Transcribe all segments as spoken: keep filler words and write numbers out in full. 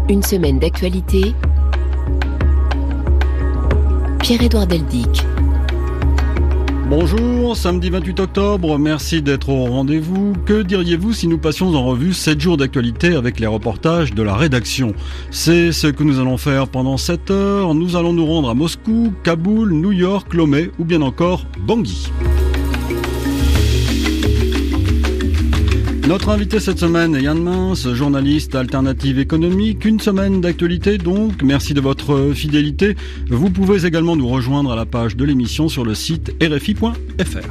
Une semaine d'actualité. Pierre-Édouard Deldic. Bonjour, samedi vingt-huit octobre, merci d'être au rendez-vous. Que diriez-vous si nous passions en revue sept jours d'actualité avec les reportages de la rédaction ? C'est ce que nous allons faire pendant sept heures. Nous allons nous rendre à Moscou, Kaboul, New York, Lomé ou bien encore Bangui. Notre invité cette semaine est Yann Mince, journaliste alternative économique. Une semaine d'actualité donc, merci de votre fidélité. Vous pouvez également nous rejoindre à la page de l'émission sur le site r f i point f r.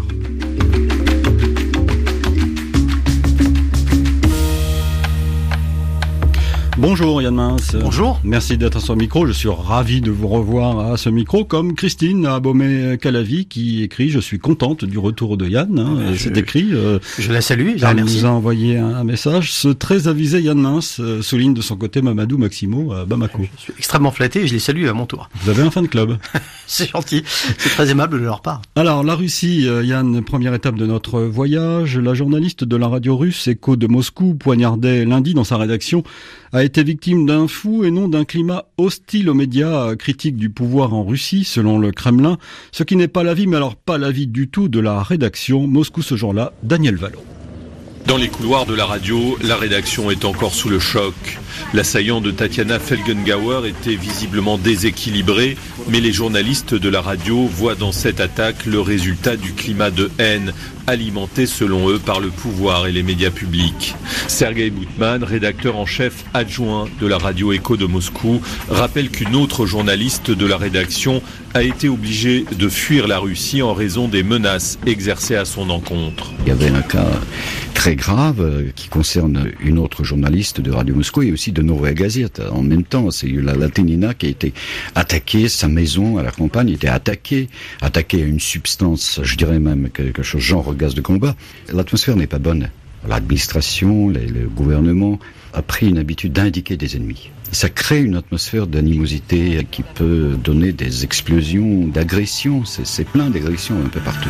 Bonjour Yann Mince. Bonjour. Merci d'être sur le micro. Je suis ravi de vous revoir à ce micro, comme Christine Abomey-Calavi qui écrit « Je suis contente du retour de Yann hein, ». Je, C'est écrit. Euh, je la salue, je la elle remercie. nous a envoyé un, un message. Ce très avisé Yann Mince euh, souligne de son côté Mamadou Maximo à Bamako. Je suis extrêmement flatté et je les salue à mon tour. Vous avez un fan club. C'est gentil, c'est très aimable de leur part. Alors, la Russie, euh, Yann, première étape de notre voyage. La journaliste de la radio russe Écho de Moscou, poignardée lundi dans sa rédaction, a été victime d'un fou et non d'un climat hostile aux médias critiques du pouvoir en Russie, selon le Kremlin. Ce qui n'est pas l'avis, mais alors pas l'avis du tout de la rédaction. Moscou ce jour-là, Daniel Vallon. Dans les couloirs de la radio, la rédaction est encore sous le choc. L'assaillant de Tatiana Felgengauer était visiblement déséquilibré, mais les journalistes de la radio voient dans cette attaque le résultat du climat de haine, alimenté selon eux par le pouvoir et les médias publics. Sergei Boutman, rédacteur en chef adjoint de la radio Écho de Moscou, rappelle qu'une autre journaliste de la rédaction a été obligée de fuir la Russie en raison des menaces exercées à son encontre. Il y avait un cas très grave qui concerne une autre journaliste de Radio Moscou et aussi de Novaya Gazeta. En même temps, c'est la Latinina qui a été attaquée, sa maison à la campagne était attaquée, attaquée à une substance, je dirais même quelque chose genre gaz de combat. L'atmosphère n'est pas bonne. L'administration, les, le gouvernement a pris une habitude d'indiquer des ennemis. Ça crée une atmosphère d'animosité qui peut donner des explosions d'agressions. C'est, c'est plein d'agressions un peu partout.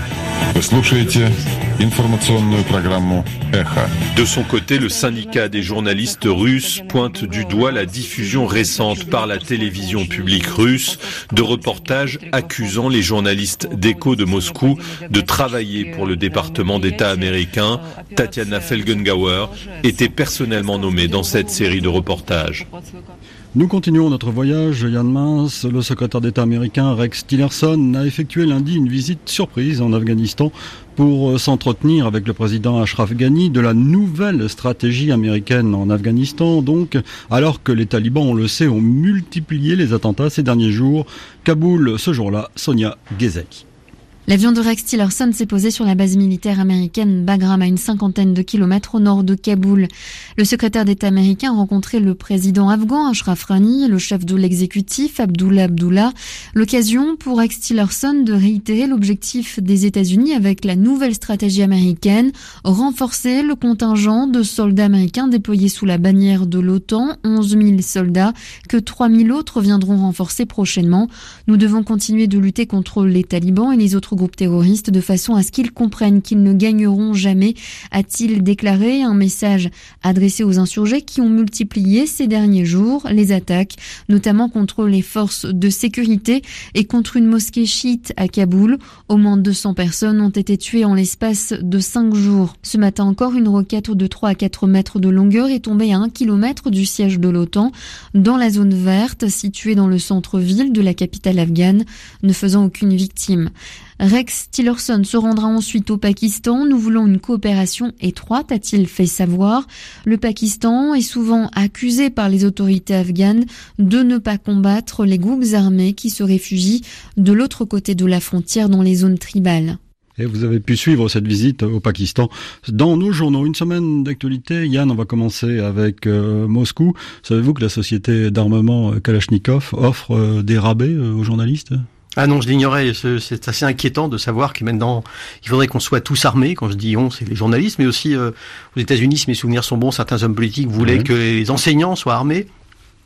De son côté, le syndicat des journalistes russes pointe du doigt la diffusion récente par la télévision publique russe de reportages accusant les journalistes d'Écho de Moscou de travailler pour le département d'État américain. Tatiana Felgengauer était personnellement nommée dans cette série de reportages. Nous continuons notre voyage. Yann Mince, le secrétaire d'État américain Rex Tillerson a effectué lundi une visite surprise en Afghanistan pour s'entretenir avec le président Ashraf Ghani de la nouvelle stratégie américaine en Afghanistan, donc, alors que les talibans, on le sait, ont multiplié les attentats ces derniers jours. Kaboul, ce jour-là, Sonia Ghezaki. L'avion de Rex Tillerson s'est posé sur la base militaire américaine Bagram à une cinquantaine de kilomètres au nord de Kaboul. Le secrétaire d'État américain a rencontré le président afghan Ashraf Ghani, le chef de l'exécutif Abdullah Abdullah. L'occasion pour Rex Tillerson de réitérer l'objectif des États-Unis avec la nouvelle stratégie américaine, renforcer le contingent de soldats américains déployés sous la bannière de l'OTAN, onze mille soldats, que trois mille autres viendront renforcer prochainement. Nous devons continuer de lutter contre les talibans et les autres groupes terroristes de façon à ce qu'ils comprennent qu'ils ne gagneront jamais, a-t-il déclaré. Un message adressé aux insurgés qui ont multiplié ces derniers jours les attaques, notamment contre les forces de sécurité et contre une mosquée chiite à Kaboul. Au moins deux cents personnes ont été tuées en l'espace de cinq jours. Ce matin encore, une roquette de trois à quatre mètres de longueur est tombée à un kilomètre du siège de l'OTAN dans la zone verte située dans le centre-ville de la capitale afghane, ne faisant aucune victime. Rex Tillerson se rendra ensuite au Pakistan. Nous voulons une coopération étroite, a-t-il fait savoir. Le Pakistan est souvent accusé par les autorités afghanes de ne pas combattre les groupes armés qui se réfugient de l'autre côté de la frontière dans les zones tribales. Et vous avez pu suivre cette visite au Pakistan dans nos journaux. Une semaine d'actualité. Yann, on va commencer avec euh, Moscou. Savez-vous que la société d'armement Kalachnikov offre euh, des rabais euh, aux journalistes ? Ah non, je l'ignorais. C'est assez inquiétant de savoir que maintenant, il faudrait qu'on soit tous armés. Quand je dis on, c'est les journalistes, mais aussi euh, aux États-Unis, si mes souvenirs sont bons, certains hommes politiques voulaient oui. que les enseignants soient armés.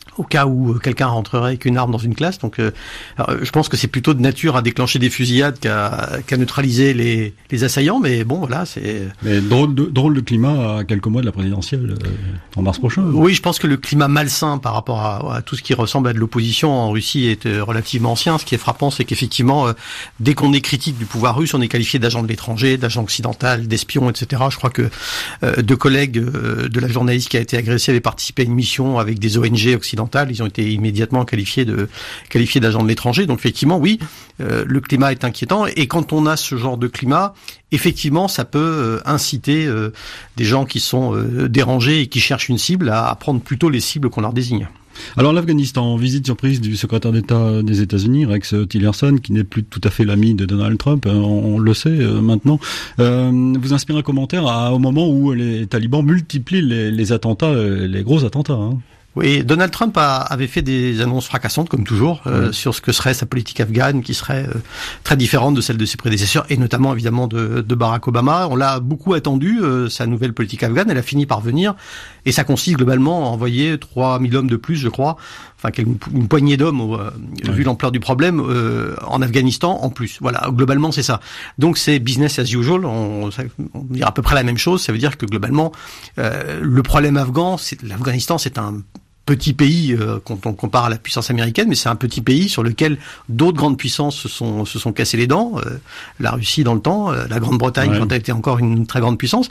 au cas où quelqu'un rentrerait avec une arme dans une classe. Donc, euh, alors, je pense que c'est plutôt de nature à déclencher des fusillades qu'à, qu'à neutraliser les, les assaillants. Mais bon, voilà, c'est... Mais drôle de, drôle de climat à quelques mois de la présidentielle, euh, en mars prochain. Oui, je pense que le climat malsain par rapport à, à tout ce qui ressemble à de l'opposition en Russie est euh, relativement ancien. Ce qui est frappant, c'est qu'effectivement, euh, dès qu'on est critique du pouvoir russe, on est qualifié d'agent de l'étranger, d'agent occidental, d'espion, et cetera. Je crois que euh, deux collègues euh, de la journaliste qui a été agressée avaient participé à une mission avec des O N G occidentales. Ils ont été immédiatement qualifiés de qualifiés d'agents de l'étranger. Donc effectivement, oui, euh, le climat est inquiétant. Et quand on a ce genre de climat, effectivement, ça peut euh, inciter euh, des gens qui sont euh, dérangés et qui cherchent une cible à, à prendre plutôt les cibles qu'on leur désigne. Alors l'Afghanistan, visite surprise du secrétaire d'État des États-Unis, Rex Tillerson, qui n'est plus tout à fait l'ami de Donald Trump, on, on le sait euh, maintenant. Euh, vous inspire un commentaire à, au moment où les talibans multiplient les, les attentats, les gros attentats, hein. Oui, Donald Trump a, avait fait des annonces fracassantes, comme toujours, euh, mmh. sur ce que serait sa politique afghane, qui serait euh, très différente de celle de ses prédécesseurs, et notamment évidemment de, de Barack Obama. On l'a beaucoup attendu, euh, sa nouvelle politique afghane, elle a fini par venir, et ça consiste globalement à envoyer trois mille hommes de plus, je crois, enfin une, une poignée d'hommes, euh, oui. vu l'ampleur du problème, euh, en Afghanistan en plus. Voilà, globalement c'est ça. Donc c'est business as usual, on, on dit à peu près la même chose, ça veut dire que globalement, euh, le problème afghan, c'est, l'Afghanistan c'est un petit pays euh, quand on compare à la puissance américaine, mais c'est un petit pays sur lequel d'autres grandes puissances se sont se sont cassées les dents. Euh, la Russie dans le temps, euh, la Grande-Bretagne ouais. quand elle était encore une très grande puissance,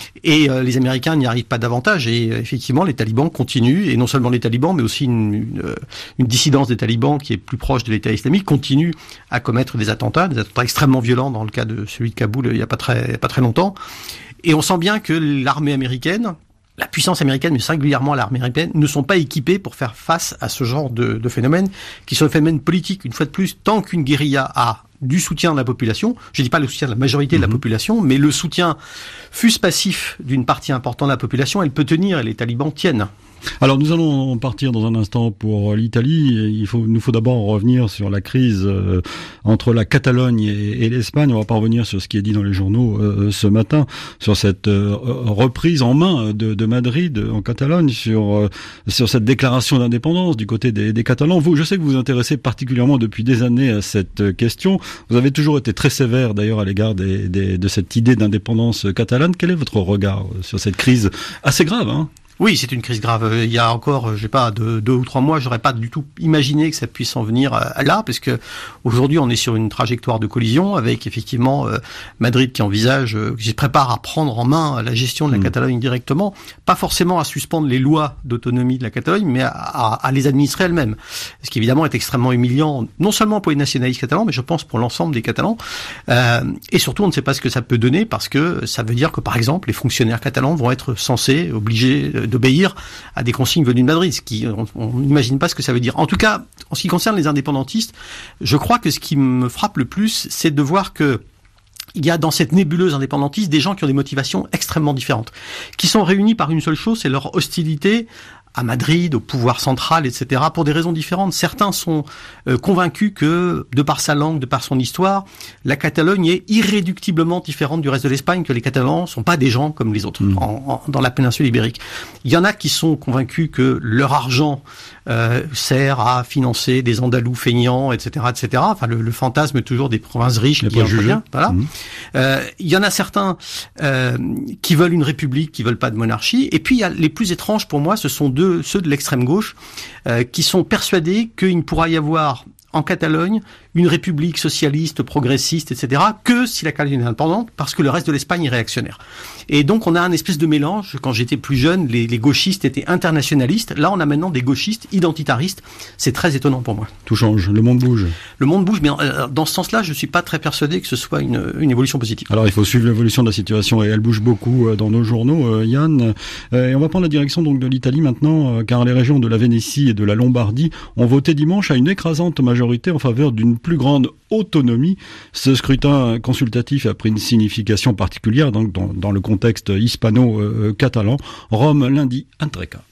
et euh, les Américains n'y arrivent pas davantage. Et euh, effectivement, les talibans continuent, et non seulement les talibans, mais aussi une, une, une dissidence des talibans qui est plus proche de l'État islamique continue à commettre des attentats, des attentats extrêmement violents dans le cas de celui de Kaboul il y a pas très pas très longtemps. Et on sent bien que l'armée américaine, la puissance américaine, mais singulièrement l'armée américaine, ne sont pas équipés pour faire face à ce genre de, de phénomènes, qui sont des phénomènes politiques. Une fois de plus, tant qu'une guérilla a du soutien de la population, je dis pas le soutien de la majorité mmh. de la population, mais le soutien, fût-ce passif, d'une partie importante de la population, elle peut tenir, et les talibans tiennent. Alors nous allons partir dans un instant pour l'Italie. Il faut, nous faut d'abord revenir sur la crise euh, entre la Catalogne et, et l'Espagne. On va pas revenir sur ce qui est dit dans les journaux euh, ce matin, sur cette euh, reprise en main de, de Madrid en Catalogne, sur euh, sur cette déclaration d'indépendance du côté des, des Catalans. Vous, je sais que vous vous intéressez particulièrement depuis des années à cette question. Vous avez toujours été très sévère d'ailleurs à l'égard des, des, de cette idée d'indépendance catalane. Quel est votre regard sur cette crise assez grave, hein ? Oui, c'est une crise grave. Il y a encore, je sais pas, deux, deux ou trois mois, j'aurais pas du tout imaginé que ça puisse en venir là, parce que aujourd'hui, on est sur une trajectoire de collision avec effectivement euh, Madrid qui envisage, euh, qui se prépare à prendre en main la gestion de la mmh. Catalogne directement, pas forcément à suspendre les lois d'autonomie de la Catalogne, mais à, à, à les administrer elles-mêmes. Ce qui évidemment est extrêmement humiliant, non seulement pour les nationalistes catalans, mais je pense pour l'ensemble des Catalans. Euh, et surtout, on ne sait pas ce que ça peut donner, parce que ça veut dire que, par exemple, les fonctionnaires catalans vont être censés, obligés d'obéir à des consignes venues de Madrid, ce qui, on n'imagine pas ce que ça veut dire. En tout cas, en ce qui concerne les indépendantistes, je crois que ce qui me frappe le plus, c'est de voir que il y a dans cette nébuleuse indépendantiste des gens qui ont des motivations extrêmement différentes, qui sont réunis par une seule chose, c'est leur hostilité à Madrid, au pouvoir central, et cetera, pour des raisons différentes. Certains sont euh, convaincus que, de par sa langue, de par son histoire, la Catalogne est irréductiblement différente du reste de l'Espagne, que les Catalans sont pas des gens comme les autres, mmh. en, en, dans la péninsule ibérique. Il y en a qui sont convaincus que leur argent euh, sert à financer des Andalous feignants, et cetera, et cetera. Enfin, le, le fantasme toujours des provinces riches qui entrent bien. Voilà. Mmh. Euh, il y en a certains euh, qui veulent une république, qui veulent pas de monarchie. Et puis, il y a les plus étranges pour moi, ce sont deux ceux de l'extrême gauche, euh, qui sont persuadés qu'il ne pourra y avoir en Catalogne une république socialiste, progressiste, et cetera, que si la Catalogne est indépendante, parce que le reste de l'Espagne est réactionnaire. Et donc on a un espèce de mélange. Quand j'étais plus jeune, les, les gauchistes étaient internationalistes. Là, on a maintenant des gauchistes identitaristes. C'est très étonnant pour moi. Tout change, le monde bouge. Le monde bouge, mais dans ce sens-là, je suis pas très persuadé que ce soit une, une évolution positive. Alors il faut suivre l'évolution de la situation, et elle bouge beaucoup dans nos journaux, Yann. Et on va prendre la direction donc de l'Italie maintenant, car les régions de la Vénétie et de la Lombardie ont voté dimanche à une écrasante majorité en faveur d'une plus grande autonomie. Ce scrutin consultatif a pris une signification particulière donc dans, dans le contexte hispano-catalan. Rome lundi, Antreca.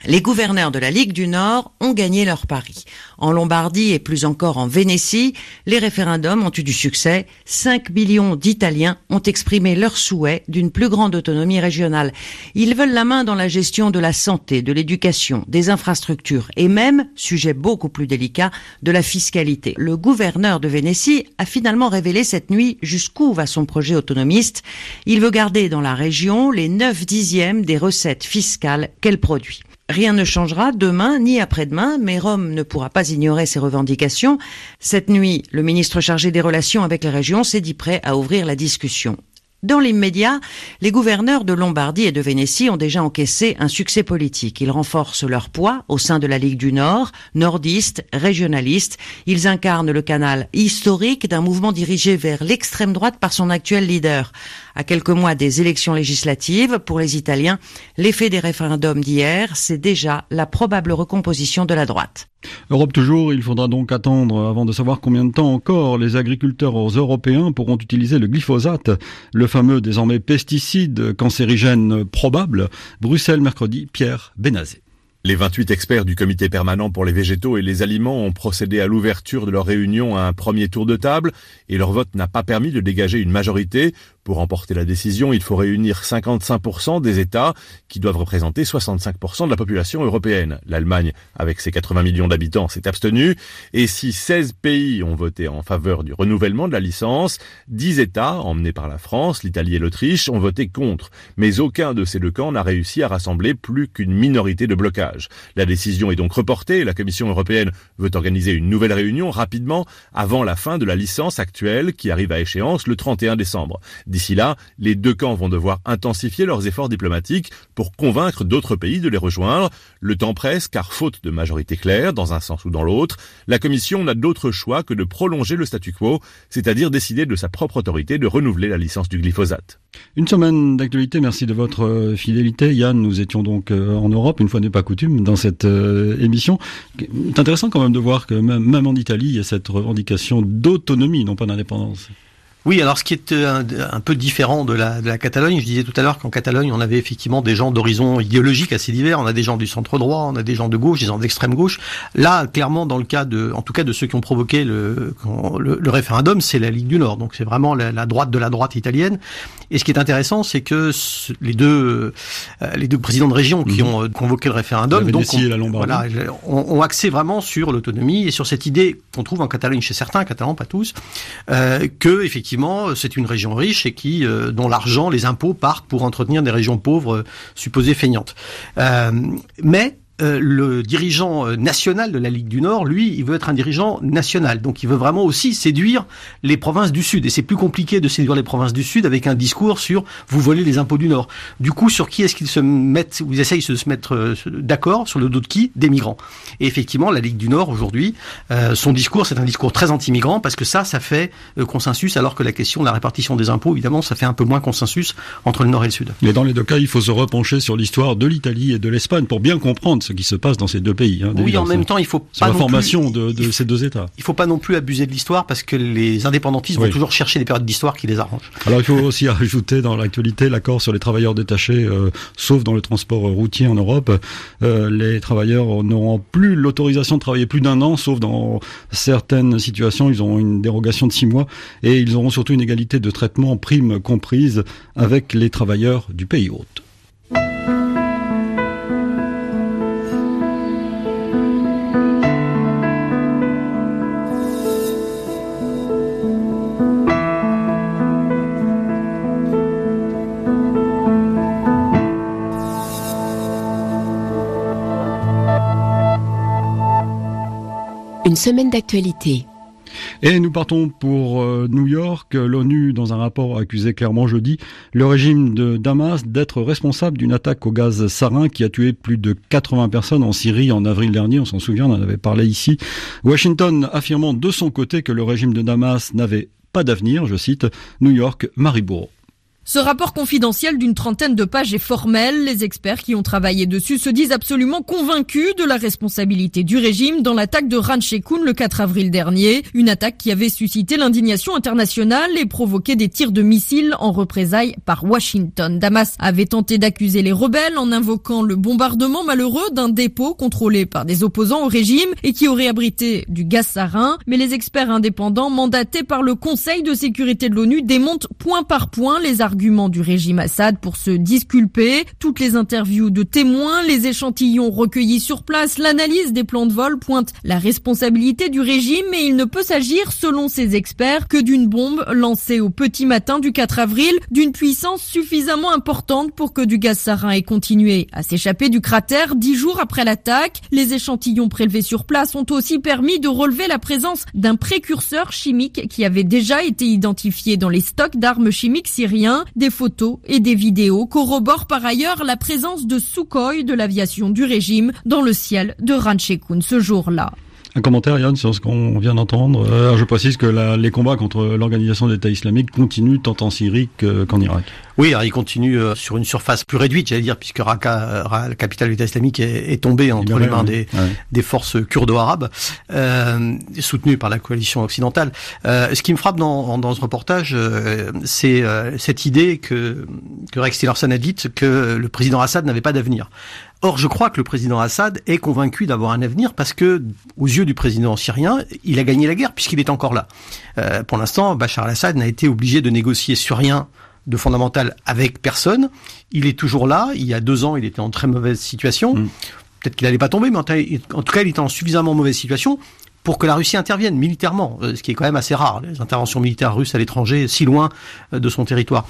Les gouverneurs de la Ligue du Nord ont gagné leur pari. En Lombardie et plus encore en Vénétie, les référendums ont eu du succès. cinq millions d'Italiens ont exprimé leur souhait d'une plus grande autonomie régionale. Ils veulent la main dans la gestion de la santé, de l'éducation, des infrastructures et même, sujet beaucoup plus délicat, de la fiscalité. Le gouverneur de Vénétie a finalement révélé cette nuit jusqu'où va son projet autonomiste. Il veut garder dans la région les neuf dixièmes des recettes fiscales qu'elle produit. Rien ne changera demain ni après-demain, mais Rome ne pourra pas ignorer ses revendications. Cette nuit, le ministre chargé des relations avec les régions s'est dit prêt à ouvrir la discussion. Dans l'immédiat, les gouverneurs de Lombardie et de Vénétie ont déjà encaissé un succès politique. Ils renforcent leur poids au sein de la Ligue du Nord, nordistes, régionalistes. Ils incarnent le canal historique d'un mouvement dirigé vers l'extrême droite par son actuel leader. À quelques mois des élections législatives, pour les Italiens, l'effet des référendums d'hier, c'est déjà la probable recomposition de la droite. Europe toujours, il faudra donc attendre avant de savoir combien de temps encore les agriculteurs européens pourront utiliser le glyphosate, le fameux désormais pesticide cancérigène probable. Bruxelles, mercredi, Pierre Benazé. Les vingt-huit experts du comité permanent pour les végétaux et les aliments ont procédé à l'ouverture de leur réunion à un premier tour de table et leur vote n'a pas permis de dégager une majorité. Pour remporter la décision, il faut réunir cinquante-cinq pour cent des États qui doivent représenter soixante-cinq pour cent de la population européenne. L'Allemagne, avec ses quatre-vingts millions d'habitants, s'est abstenue. Et si seize pays ont voté en faveur du renouvellement de la licence, dix États, emmenés par la France, l'Italie et l'Autriche, ont voté contre. Mais aucun de ces deux camps n'a réussi à rassembler plus qu'une minorité de blocage. La décision est donc reportée. La Commission européenne veut organiser une nouvelle réunion rapidement avant la fin de la licence actuelle qui arrive à échéance le trente et un décembre. D'ici là, les deux camps vont devoir intensifier leurs efforts diplomatiques pour convaincre d'autres pays de les rejoindre. Le temps presse car faute de majorité claire, dans un sens ou dans l'autre, la Commission n'a d'autre choix que de prolonger le statu quo, c'est-à-dire décider de sa propre autorité de renouveler la licence du glyphosate. Une semaine d'actualité, merci de votre fidélité. Yann, nous étions donc en Europe, une fois n'est pas coutume, dans cette émission. C'est intéressant quand même de voir que même, même en Italie, il y a cette revendication d'autonomie, non pas d'indépendance. Oui, alors ce qui est un, un peu différent de la, de la Catalogne, je disais tout à l'heure qu'en Catalogne, on avait effectivement des gens d'horizons idéologiques assez divers. On a des gens du centre droit, on a des gens de gauche, des gens d'extrême gauche. Là, clairement, dans le cas de, en tout cas de ceux qui ont provoqué le, le, le référendum, c'est la Ligue du Nord. Donc c'est vraiment la, la droite de la droite italienne. Et ce qui est intéressant, c'est que les deux, euh, les deux présidents de région qui mmh. ont convoqué le référendum, la donc on, et la Lombardie. Voilà, ont, ont axé vraiment sur l'autonomie et sur cette idée qu'on trouve en Catalogne chez certains, catalans, pas tous, euh, que effectivement c'est une région riche et qui, euh, dont l'argent, les impôts partent pour entretenir des régions pauvres euh, supposées feignantes. Euh, mais Euh, le dirigeant national de la Ligue du Nord, lui, il veut être un dirigeant national. Donc il veut vraiment aussi séduire les provinces du Sud. Et c'est plus compliqué de séduire les provinces du Sud avec un discours sur « vous volez les impôts du Nord ». Du coup, sur qui est-ce qu'ils se mettent, ou ils essayent de se mettre euh, d'accord, sur le dos de qui ? Des migrants. Et effectivement, la Ligue du Nord, aujourd'hui, euh, son discours, c'est un discours très anti-migrant parce que ça, ça fait euh, consensus, alors que la question de la répartition des impôts, évidemment, ça fait un peu moins consensus entre le Nord et le Sud. Mais dans les deux cas, il faut se repencher sur l'histoire de l'Italie et de l'Espagne pour bien comprendre ce qui se passe dans ces deux pays. Hein, oui, en même temps, il faut pas la non formation plus, de, de ces deux États. Il faut pas non plus abuser de l'histoire parce que les indépendantistes oui. vont toujours chercher des périodes d'histoire qui les arrangent. Alors il faut aussi ajouter dans l'actualité l'accord sur les travailleurs détachés, euh, sauf dans le transport routier en Europe. Euh, les travailleurs n'auront plus l'autorisation de travailler plus d'un an, sauf dans certaines situations, ils auront une dérogation de six mois et ils auront surtout une égalité de traitement, prime comprise, avec les travailleurs du pays hôte. Une semaine d'actualité. Et nous partons pour euh, New York. L'ONU, dans un rapport, a accusé clairement jeudi le régime de Damas d'être responsable d'une attaque au gaz sarin qui a tué plus de quatre-vingts personnes en Syrie en avril dernier. On s'en souvient, on en avait parlé ici. Washington affirmant de son côté que le régime de Damas n'avait pas d'avenir, je cite, New York, Marie Bourreau. Ce rapport confidentiel d'une trentaine de pages est formel. Les experts qui ont travaillé dessus se disent absolument convaincus de la responsabilité du régime dans l'attaque de Khan Sheikhoun le quatre avril dernier. Une attaque qui avait suscité l'indignation internationale et provoqué des tirs de missiles en représailles par Washington. Damas avait tenté d'accuser les rebelles en invoquant le bombardement malheureux d'un dépôt contrôlé par des opposants au régime et qui aurait abrité du gaz sarin. Mais les experts indépendants mandatés par le Conseil de sécurité de l'ONU démontent point par point les arguments arguments du régime Assad pour se disculper. Toutes les interviews de témoins, les échantillons recueillis sur place, l'analyse des plans de vol pointent la responsabilité du régime, mais il ne peut s'agir, selon ces experts, que d'une bombe lancée au petit matin du quatre avril, d'une puissance suffisamment importante pour que du gaz sarin ait continué à s'échapper du cratère dix jours après l'attaque. Les échantillons prélevés sur place ont aussi permis de relever la présence d'un précurseur chimique qui avait déjà été identifié dans les stocks d'armes chimiques syriens. Des photos et des vidéos corroborent par ailleurs la présence de Sukhoi de l'aviation du régime dans le ciel de Khan Sheikhoun ce jour-là. Un commentaire, Yann, sur ce qu'on vient d'entendre. Euh, je précise que la, les combats contre l'organisation d'État islamique continuent tant en Syrie qu'en Irak. Oui, alors ils continuent euh, sur une surface plus réduite, j'allais dire, puisque Raqqa, Raqqa la capitale de l'État islamique, est, est tombée entre les mains des, ouais. des forces kurdo-arabes, euh, soutenues par la coalition occidentale. Euh, ce qui me frappe dans, dans ce reportage, euh, c'est euh, cette idée que, que Rex Tillerson a dite que le président Assad n'avait pas d'avenir. Or, je crois que le président Assad est convaincu d'avoir un avenir parce que, aux yeux du président syrien, il a gagné la guerre puisqu'il est encore là. Euh, pour l'instant, Bachar al-Assad n'a été obligé de négocier sur rien de fondamental avec personne. Il est toujours là. Il y a deux ans, il était en très mauvaise situation. Mmh. Peut-être qu'il n'allait pas tomber, mais en tout cas, il était en suffisamment mauvaise situation pour que la Russie intervienne militairement, ce qui est quand même assez rare. Les interventions militaires russes à l'étranger, si loin de son territoire.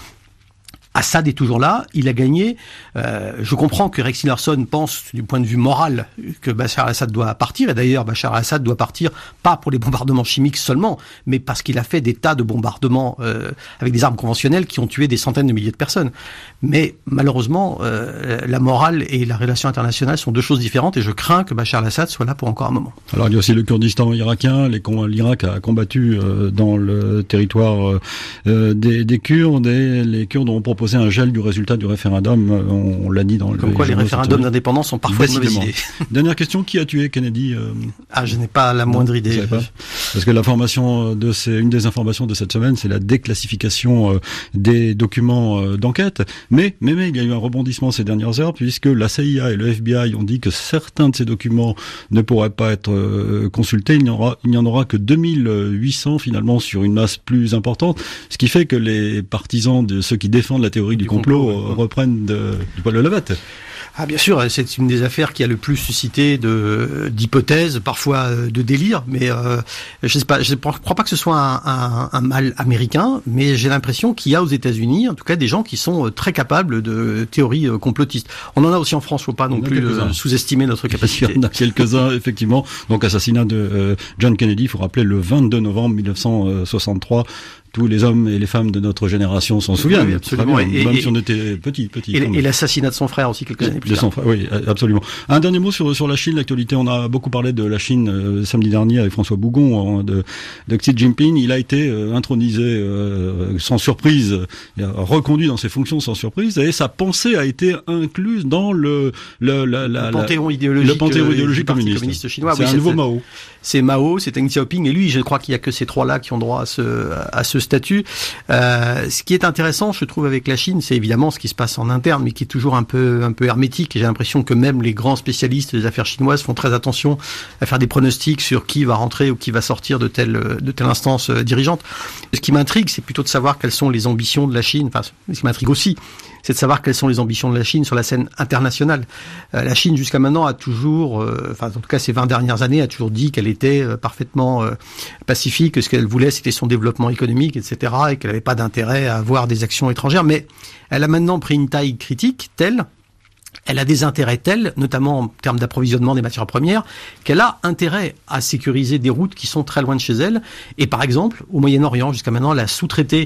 Assad est toujours là, il a gagné. Euh, je comprends que Rex Tillerson pense, du point de vue moral, que Bachar al-Assad doit partir. Et d'ailleurs, Bachar al-Assad doit partir pas pour les bombardements chimiques seulement, mais parce qu'il a fait des tas de bombardements euh, avec des armes conventionnelles qui ont tué des centaines de milliers de personnes. Mais malheureusement, euh, la morale et la relation internationale sont deux choses différentes, et je crains que Bachar al-Assad soit là pour encore un moment. Alors il y a aussi le Kurdistan irakien. L'Irak a combattu euh, dans le territoire euh, des, des Kurdes, et les Kurdes ont proposé un gel du résultat du référendum, on, on l'a dit dans le... Comme quoi les référendums d'indépendance sont parfois une mauvaise idée. Dernière question, qui a tué Kennedy euh... Ah, je n'ai pas la moindre non, idée. Pas. Parce que l'information de ces, une des informations de cette semaine, c'est la déclassification euh, des documents euh, d'enquête. Mais, mais, mais, il y a eu un rebondissement ces dernières heures, puisque la C I A et le F B I ont dit que certains de ces documents ne pourraient pas être euh, consultés. Il n'y aura, il n'y en aura que deux mille huit cents finalement sur une masse plus importante, ce qui fait que les partisans de ceux qui défendent la théorie du, du complot, complot euh, reprennent de, du poil de la bête. Ah bien sûr, c'est une des affaires qui a le plus suscité de d'hypothèses, parfois de délire, mais euh, je sais pas, je ne crois pas que ce soit un, un, un mal américain, mais j'ai l'impression qu'il y a aux États-Unis, en tout cas, des gens qui sont très capables de théories complotistes. On en a aussi en France, faut pas non plus euh, sous-estimer notre capacité. Il y en a quelques-uns, effectivement. Donc assassinat de euh, John Kennedy, il faut rappeler, le vingt-deux novembre mille neuf cent soixante-trois. Tous les hommes et les femmes de notre génération s'en souviennent. Oui, absolument. Bien, et, même et, si on était petits, petits. Et, et l'assassinat de son frère aussi quelques années plus de tard. Son frère, oui, absolument. Un dernier mot sur sur la Chine, l'actualité. On a beaucoup parlé de la Chine euh, samedi dernier avec François Bougon hein, de, de Xi Jinping. Il a été euh, intronisé euh, sans surprise, il a reconduit dans ses fonctions sans surprise, et sa pensée a été incluse dans le le la, la, le panthéon idéologique, le panthéon idéologique communiste. communiste chinois. C'est oui, un nouveau Mao. C'est Mao, c'est Deng Xiaoping, et lui, je crois qu'il y a que ces trois-là qui ont droit à ce à ce statut. Euh, ce qui est intéressant, je trouve, avec la Chine, c'est évidemment ce qui se passe en interne, mais qui est toujours un peu un peu hermétique. Et j'ai l'impression que même les grands spécialistes des affaires chinoises font très attention à faire des pronostics sur qui va rentrer ou qui va sortir de telle de telle instance dirigeante. Ce qui m'intrigue, c'est plutôt de savoir quelles sont les ambitions de la Chine. Enfin, ce qui m'intrigue aussi, c'est de savoir quelles sont les ambitions de la Chine sur la scène internationale. Euh, la Chine, jusqu'à maintenant, a toujours, euh, enfin, en tout cas, ces vingt dernières années, a toujours dit qu'elle était euh, parfaitement euh, pacifique, que ce qu'elle voulait, c'était son développement économique, et cetera, et qu'elle n'avait pas d'intérêt à avoir des actions étrangères. Mais elle a maintenant pris une taille critique telle, elle a des intérêts tels, notamment en termes d'approvisionnement des matières premières, qu'elle a intérêt à sécuriser des routes qui sont très loin de chez elle. Et par exemple, au Moyen-Orient, jusqu'à maintenant, elle a sous-traité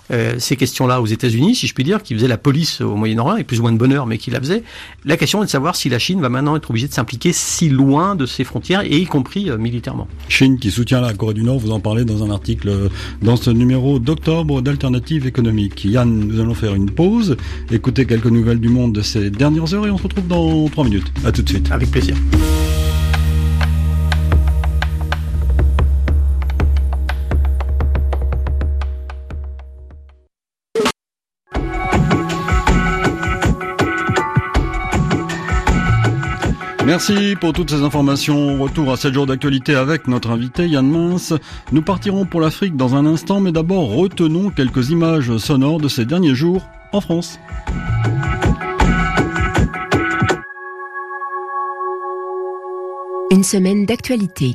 euh, ces questions-là aux États-Unis, si je puis dire, qui faisaient la police au Moyen-Orient, et plus ou moins de bonheur, mais qui la faisait. La question est de savoir si la Chine va maintenant être obligée de s'impliquer si loin de ses frontières, et y compris euh, militairement. Chine qui soutient la Corée du Nord, vous en parlez dans un article dans ce numéro d'octobre d'Alternative économique. Yann, nous allons faire une pause, écouter quelques nouvelles du monde de ces dernières heures et on se retrouve dans trois minutes. À tout de suite. Avec plaisir. Merci pour toutes ces informations. Retour à sept jours d'actualité avec notre invité Yann Mince. Nous partirons pour l'Afrique dans un instant, mais d'abord retenons quelques images sonores de ces derniers jours en France. Une semaine d'actualité.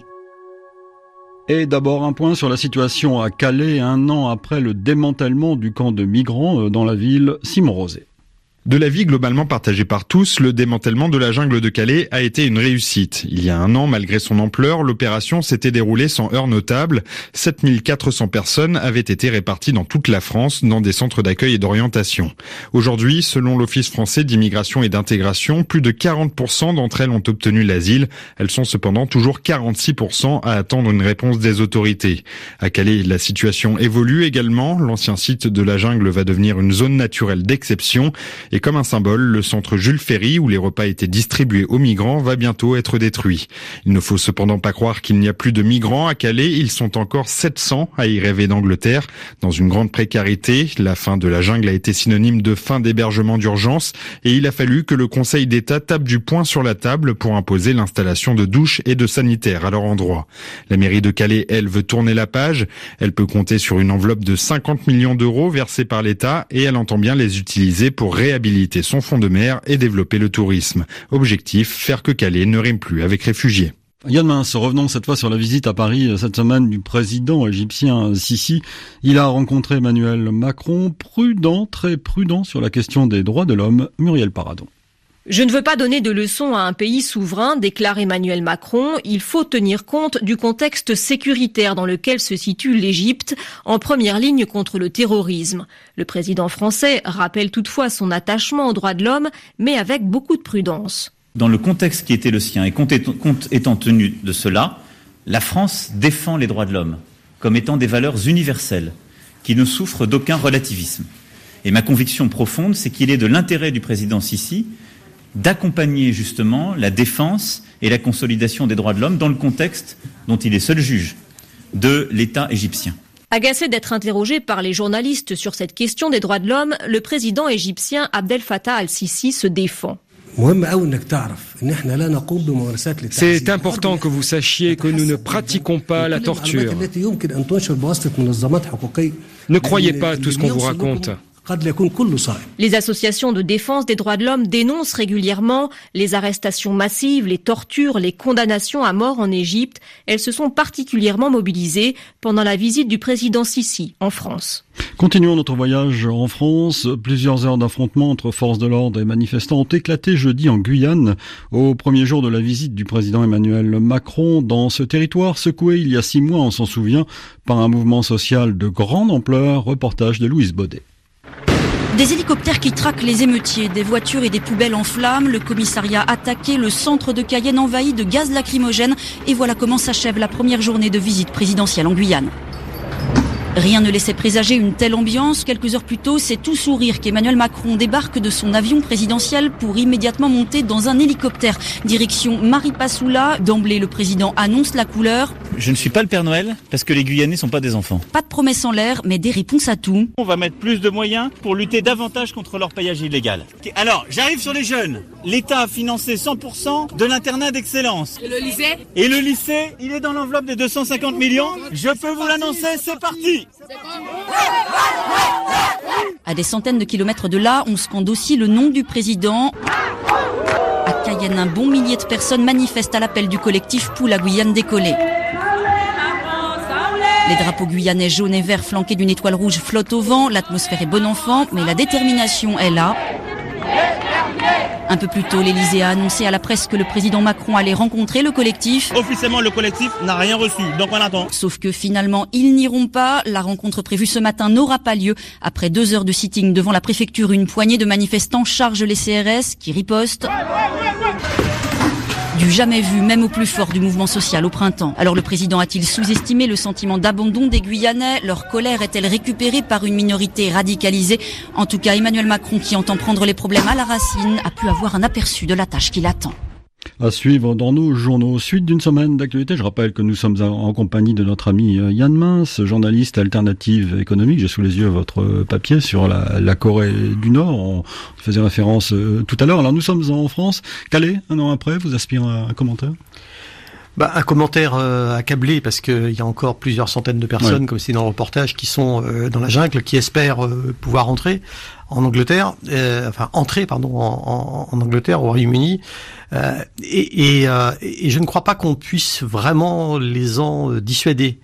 Et d'abord un point sur la situation à Calais, un an après le démantèlement du camp de migrants dans la ville. Simon Rosé. De l'avis globalement partagé par tous, le démantèlement de la jungle de Calais a été une réussite. Il y a un an, malgré son ampleur, l'opération s'était déroulée sans heurts notables. sept mille quatre cents personnes avaient été réparties dans toute la France, dans des centres d'accueil et d'orientation. Aujourd'hui, selon l'Office français d'immigration et d'intégration, plus de quarante pour cent d'entre elles ont obtenu l'asile. Elles sont cependant toujours quarante-six pour cent à attendre une réponse des autorités. À Calais, la situation évolue également. L'ancien site de la jungle va devenir une zone naturelle d'exception. Et comme un symbole, le centre Jules Ferry, où les repas étaient distribués aux migrants, va bientôt être détruit. Il ne faut cependant pas croire qu'il n'y a plus de migrants à Calais. Ils sont encore sept cents à y rêver d'Angleterre. Dans une grande précarité, la fin de la jungle a été synonyme de fin d'hébergement d'urgence. Et il a fallu que le Conseil d'État tape du poing sur la table pour imposer l'installation de douches et de sanitaires à leur endroit. La mairie de Calais, elle, veut tourner la page. Elle peut compter sur une enveloppe de cinquante millions d'euros versée par l'État et elle entend bien les utiliser pour réhabiliter son front de mer et développer le tourisme. Objectif, faire que Calais ne rime plus avec réfugiés. Yann Mince, revenons cette fois sur la visite à Paris cette semaine du président égyptien Sisi. Il a rencontré Emmanuel Macron, prudent, très prudent sur la question des droits de l'homme. Muriel Paradon. Je ne veux pas donner de leçons à un pays souverain, déclare Emmanuel Macron. Il faut tenir compte du contexte sécuritaire dans lequel se situe l'Égypte, en première ligne contre le terrorisme. Le président français rappelle toutefois son attachement aux droits de l'homme, mais avec beaucoup de prudence. Dans le contexte qui était le sien, et compte étant tenu de cela, la France défend les droits de l'homme comme étant des valeurs universelles, qui ne souffrent d'aucun relativisme. Et ma conviction profonde, c'est qu'il est de l'intérêt du président Sisi d'accompagner justement la défense et la consolidation des droits de l'homme dans le contexte dont il est seul juge de l'État égyptien. Agacé d'être interrogé par les journalistes sur cette question des droits de l'homme, le président égyptien Abdel Fattah al-Sisi se défend. C'est important que vous sachiez que nous ne pratiquons pas la torture. Ne croyez pas tout ce qu'on vous raconte. Les associations de défense des droits de l'homme dénoncent régulièrement les arrestations massives, les tortures, les condamnations à mort en Égypte. Elles se sont particulièrement mobilisées pendant la visite du président Sisi en France. Continuons notre voyage en France. Plusieurs heures d'affrontements entre forces de l'ordre et manifestants ont éclaté jeudi en Guyane, au premier jour de la visite du président Emmanuel Macron dans ce territoire secoué il y a six mois, on s'en souvient, par un mouvement social de grande ampleur. Reportage de Louise Baudet. Des hélicoptères qui traquent les émeutiers, des voitures et des poubelles en flammes, le commissariat attaqué, le centre de Cayenne envahi de gaz lacrymogène. Et voilà comment s'achève la première journée de visite présidentielle en Guyane. Rien ne laissait présager une telle ambiance. Quelques heures plus tôt, c'est tout sourire qu'Emmanuel Macron débarque de son avion présidentiel pour immédiatement monter dans un hélicoptère. Direction Maripasoula. D'emblée, le président annonce la couleur. Je ne suis pas le Père Noël parce que les Guyanais ne sont pas des enfants. Pas de promesses en l'air, mais des réponses à tout. On va mettre plus de moyens pour lutter davantage contre l'orpaillage illégal. Alors, j'arrive sur les jeunes. L'État a financé cent pour cent de l'internat d'excellence. Et le lycée ? Et le lycée, il est dans l'enveloppe des deux cent cinquante millions. Je peux vous l'annoncer, c'est parti. À des centaines de kilomètres de là, on scande aussi le nom du président. À Cayenne, un bon millier de personnes manifestent à l'appel du collectif pour la Guyane décollée. Les drapeaux guyanais jaunes et verts flanqués d'une étoile rouge flottent au vent. L'atmosphère est bon enfant, mais la détermination est là. Un peu plus tôt, l'Élysée a annoncé à la presse que le président Macron allait rencontrer le collectif. Officiellement, le collectif n'a rien reçu, donc on attend. Sauf que finalement, ils n'iront pas. La rencontre prévue ce matin n'aura pas lieu. Après deux heures de sitting devant la préfecture, une poignée de manifestants chargent les C R S qui ripostent. Du jamais vu, même au plus fort du mouvement social au printemps. Alors le président a-t-il sous-estimé le sentiment d'abandon des Guyanais? Leur colère est-elle récupérée par une minorité radicalisée? En tout cas, Emmanuel Macron, qui entend prendre les problèmes à la racine, a pu avoir un aperçu de la tâche qui l'attend. À suivre dans nos journaux. Suite d'une semaine d'actualité, je rappelle que nous sommes en compagnie de notre ami Yann Mince, journaliste alternative économique. J'ai sous les yeux votre papier sur la, la Corée du Nord. On faisait référence euh, tout à l'heure. Alors nous sommes en France. Calais, un an après, vous aspirez à un commentaire? Bah, un commentaire euh, accablé parce qu'il y a encore plusieurs centaines de personnes, ouais. comme c'est dans le reportage, qui sont euh, dans la jungle, qui espèrent euh, pouvoir entrer en Angleterre, euh, enfin entrer pardon en, en, en Angleterre, au Royaume-Uni, euh, et, et, euh, et je ne crois pas qu'on puisse vraiment les en dissuader.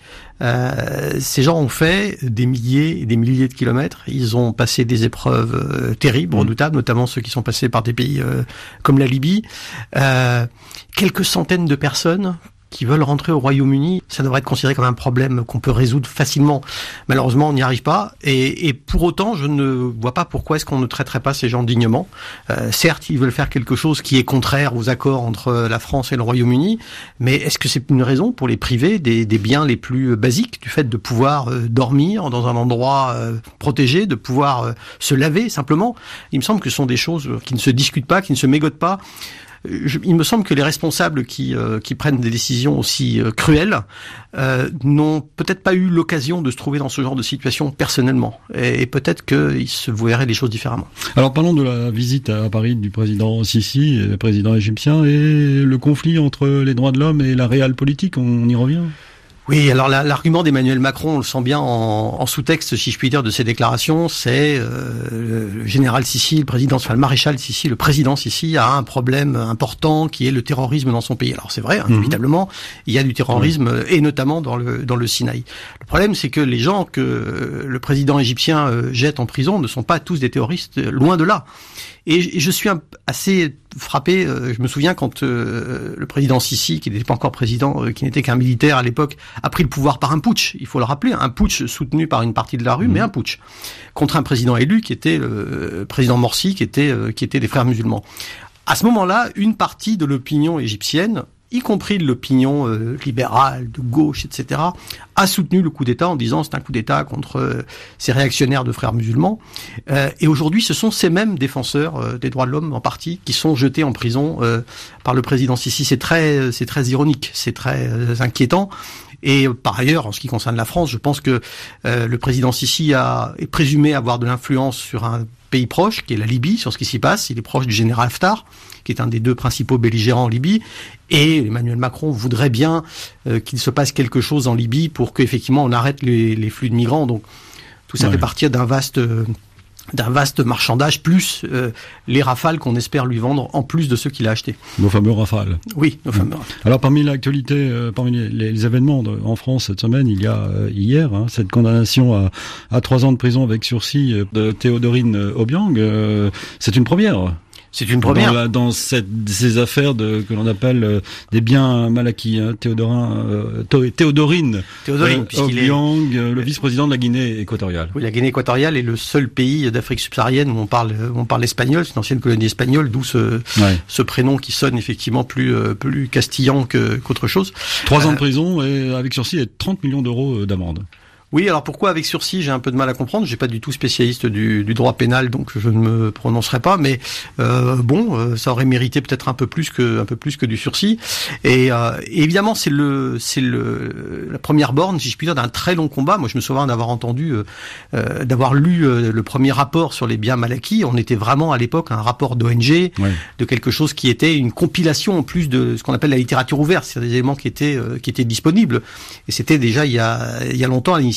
Euh, ces gens ont fait des milliers et des milliers de kilomètres. Ils ont passé des épreuves euh, terribles, mmh. redoutables, notamment ceux qui sont passés par des pays euh, comme la Libye. Euh, quelques centaines de personnes qui veulent rentrer au Royaume-Uni, ça devrait être considéré comme un problème qu'on peut résoudre facilement. Malheureusement, on n'y arrive pas. Et, et pour autant, je ne vois pas pourquoi est-ce qu'on ne traiterait pas ces gens dignement. Euh, certes, ils veulent faire quelque chose qui est contraire aux accords entre la France et le Royaume-Uni, mais est-ce que c'est une raison pour les priver des, des biens les plus basiques, du fait de pouvoir euh, dormir dans un endroit euh, protégé, de pouvoir euh, se laver simplement? Il me semble que ce sont des choses qui ne se discutent pas, qui ne se mégotent pas. Je, il me semble que les responsables qui, euh, qui prennent des décisions aussi euh, cruelles euh, n'ont peut-être pas eu l'occasion de se trouver dans ce genre de situation personnellement. Et, et peut-être qu'ils se verraient les choses différemment. Alors parlons de la visite à Paris du président Sisi, le président égyptien, et le conflit entre les droits de l'homme et la réelle politique. On y revient ? Oui, alors la, l'argument d'Emmanuel Macron, on le sent bien en, en sous-texte, si je puis dire, de ses déclarations, c'est euh, le général Sisi, le président, enfin le maréchal Sisi, le président Sisi a un problème important qui est le terrorisme dans son pays. Alors c'est vrai, inévitablement, mmh. il y a du terrorisme, oui. et notamment dans le dans le Sinaï. Le problème, c'est que les gens que le président égyptien jette en prison ne sont pas tous des terroristes, loin de là. Et je suis assez frappé, je me souviens quand euh, le président Sisi, qui n'était pas encore président, euh, qui n'était qu'un militaire à l'époque, a pris le pouvoir par un putsch, il faut le rappeler, un putsch soutenu par une partie de la rue, mmh. mais un putsch, contre un président élu qui était le président Morsi, qui était, euh, qui était des frères musulmans. À ce moment-là, une partie de l'opinion égyptienne, y compris de l'opinion euh, libérale, de gauche, et cetera, a soutenu le coup d'État en disant c'est un coup d'État contre euh, ces réactionnaires de frères musulmans. Euh, et aujourd'hui, ce sont ces mêmes défenseurs euh, des droits de l'homme en partie qui sont jetés en prison euh, par le président Sisi. C'est très, c'est très ironique, c'est très euh, inquiétant. Et par ailleurs, en ce qui concerne la France, je pense que euh, le président Sisi a, est présumé avoir de l'influence sur un pays proche, qui est la Libye, sur ce qui s'y passe. Il est proche du général Haftar, qui est un des deux principaux belligérants en Libye. Et Emmanuel Macron voudrait bien euh, qu'il se passe quelque chose en Libye pour qu'effectivement on arrête les, les flux de migrants. Donc tout ça ouais. fait partie d'un vaste... Euh, d'un vaste marchandage, plus euh, les rafales qu'on espère lui vendre, en plus de ceux qu'il a achetés. Nos fameux rafales. Oui, nos fameux rafales. Alors parmi l'actualité, euh, parmi les, les événements de, en France cette semaine, il y a euh, hier hein, cette condamnation à, à trois ans de prison avec sursis de Théodorine Obiang. Euh, c'est une première. C'est une première. Dans, la, dans cette, ces affaires de, que l'on appelle euh, des biens mal acquis, hein, Théodorin, euh, Théodorine, Théodorine euh, Obiang, est... le vice-président de la Guinée équatoriale. Oui, la Guinée équatoriale est le seul pays d'Afrique subsaharienne où on parle, où on parle espagnol. C'est une ancienne colonie espagnole, d'où ce, ouais. ce prénom qui sonne effectivement plus, euh, plus castillan que, qu'autre chose. Trois euh, ans de prison et avec sursis et trente millions d'euros d'amende. Oui, alors pourquoi avec sursis, j'ai un peu de mal à comprendre. J'ai pas du tout spécialiste du, du droit pénal, donc je ne me prononcerai pas. Mais euh, bon, euh, ça aurait mérité peut-être un peu plus que un peu plus que du sursis. Et, euh, et évidemment, c'est le c'est le la première borne, si je puis dire, d'un très long combat. Moi, je me souviens d'avoir entendu, euh, d'avoir lu euh, le premier rapport sur les biens mal acquis. On était vraiment à l'époque un rapport d'O N G, ouais. de quelque chose qui était une compilation en plus de ce qu'on appelle la littérature ouverte, c'est-à-dire des éléments qui étaient euh, qui étaient disponibles. Et c'était déjà il y a il y a longtemps à l'initiative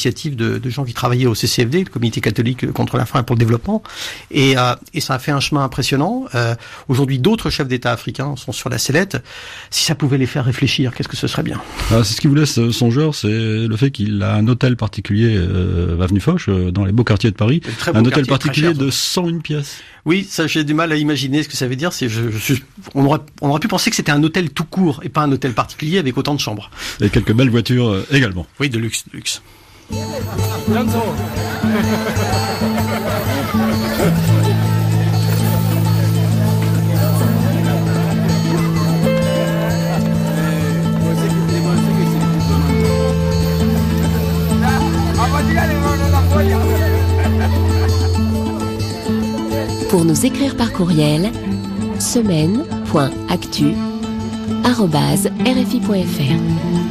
l'initiative de, de gens qui travaillaient au C C F D, le Comité catholique contre la faim et pour le développement, et, euh, et ça a fait un chemin impressionnant. Euh, aujourd'hui, d'autres chefs d'État africains sont sur la sellette. Si ça pouvait les faire réfléchir, qu'est-ce que ce serait bien? Ah, c'est ce qui vous laisse songeur, c'est le fait qu'il a un hôtel particulier, euh, avenue Foch, euh, dans les beaux quartiers de Paris, un hôtel particulier cher, de cent une pièces. Oui, ça j'ai du mal à imaginer ce que ça veut dire. C'est, je, je, on, aurait, on aurait pu penser que c'était un hôtel tout court et pas un hôtel particulier avec autant de chambres. Et quelques belles voitures euh, également. Oui, de luxe, de luxe. Pour nous écrire par courriel, semaine point actu arobase r f i point f r.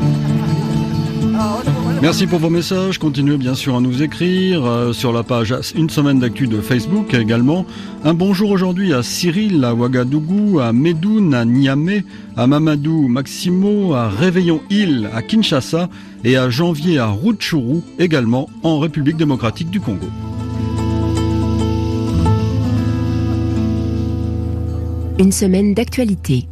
Merci pour vos messages. Continuez bien sûr à nous écrire euh, sur la page Une semaine d'actu de Facebook également. Un bonjour aujourd'hui à Cyril, à Ouagadougou, à Médoune, à Niamey, à Mamadou Maximo, à Réveillon Île, à Kinshasa et à Janvier à Rutshuru, également en République démocratique du Congo. Une semaine d'actualité.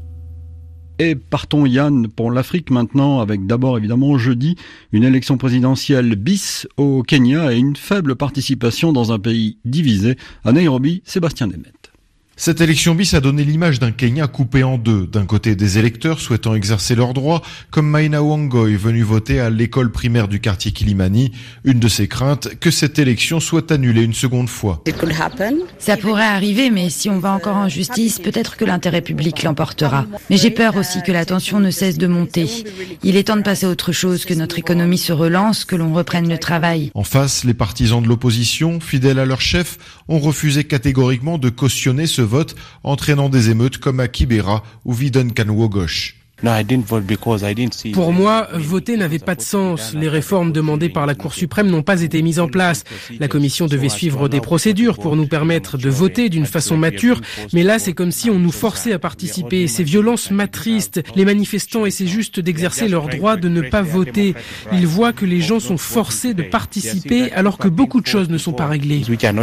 Et partons Yann pour l'Afrique maintenant avec d'abord évidemment jeudi une élection présidentielle bis au Kenya et une faible participation dans un pays divisé. À Nairobi, Sébastien Demet. Cette élection bis a donné l'image d'un Kenya coupé en deux. D'un côté, des électeurs souhaitant exercer leurs droits, comme Maina Wangoi, venu voter à l'école primaire du quartier Kilimani. Une de ses craintes, que cette élection soit annulée une seconde fois. Ça pourrait arriver, mais si on va encore en justice, peut-être que l'intérêt public l'emportera. Mais j'ai peur aussi que la tension ne cesse de monter. Il est temps de passer à autre chose, que notre économie se relance, que l'on reprenne le travail. En face, les partisans de l'opposition, fidèles à leur chef, ont refusé catégoriquement de cautionner ce vote, entraînant des émeutes comme à Kibera ou Vidonkan-Wogosh. Pour moi, voter n'avait pas de sens. Les réformes demandées par la Cour suprême n'ont pas été mises en place. La Commission devait suivre des procédures pour nous permettre de voter d'une façon mature, mais là c'est comme si on nous forçait à participer. Ces violences m'attristent. Les manifestants essaient juste d'exercer leur droit de ne pas voter. Ils voient que les gens sont forcés de participer alors que beaucoup de choses ne sont pas réglées.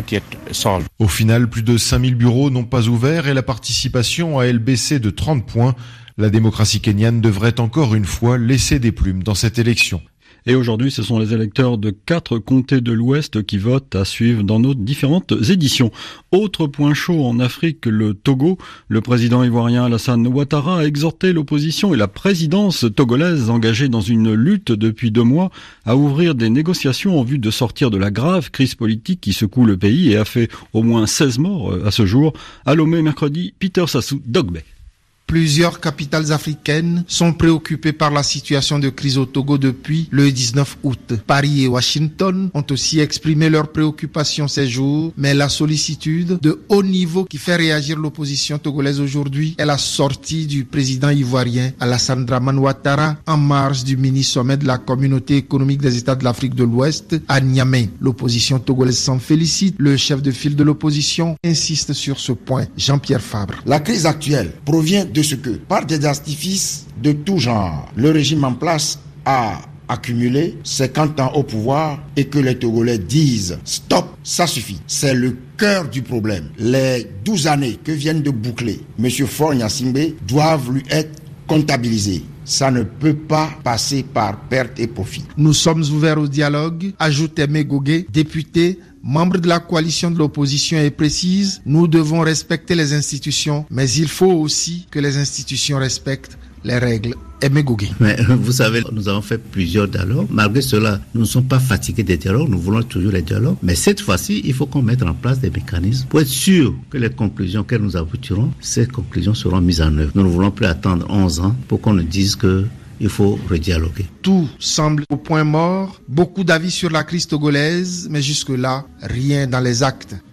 Au final, plus de cinq mille bureaux n'ont pas ouvert et la participation a elle baissé de trente points. La démocratie kenyane devrait encore une fois laisser des plumes dans cette élection. Et aujourd'hui, ce sont les électeurs de quatre comtés de l'Ouest qui votent à suivre dans nos différentes éditions. Autre point chaud en Afrique, le Togo. Le président ivoirien Alassane Ouattara a exhorté l'opposition et la présidence togolaise engagée dans une lutte depuis deux mois à ouvrir des négociations en vue de sortir de la grave crise politique qui secoue le pays et a fait au moins seize morts à ce jour. À Lomé, mercredi, Peter Sassou Dogbe. Plusieurs capitales africaines sont préoccupées par la situation de crise au Togo depuis le dix-neuf août. Paris et Washington ont aussi exprimé leurs préoccupations ces jours, mais la sollicitude de haut niveau qui fait réagir l'opposition togolaise aujourd'hui est la sortie du président ivoirien Alassane Dramane Ouattara en marge du mini-sommet de la Communauté économique des États de l'Afrique de l'Ouest à Niamey. L'opposition togolaise s'en félicite. Le chef de file de l'opposition insiste sur ce point. Jean-Pierre Fabre. La crise actuelle provient de ce que, par des artifices de tout genre, le régime en place a accumulé cinquante ans au pouvoir et que les Togolais disent « stop, ça suffit ». C'est le cœur du problème. Les douze années que viennent de boucler M. Faure Gnassingbé doivent lui être comptabilisées. Ça ne peut pas passer par perte et profit. Nous sommes ouverts au dialogue, ajoute Aimé Gogué, député, membre de la coalition de l'opposition, et précise, nous devons respecter les institutions, mais il faut aussi que les institutions respectent les règles. Aimé Gogué. Mais vous savez, nous avons fait plusieurs dialogues. Malgré cela, nous ne sommes pas fatigués des dialogues, nous voulons toujours les dialogues. Mais cette fois-ci, il faut qu'on mette en place des mécanismes pour être sûr que les conclusions que nous aboutirons, ces conclusions seront mises en œuvre. Nous ne voulons plus attendre onze ans pour qu'on nous dise que il faut redialoguer. Tout semble au point mort. Beaucoup d'avis sur la crise togolaise, mais jusque-là, rien dans les actes.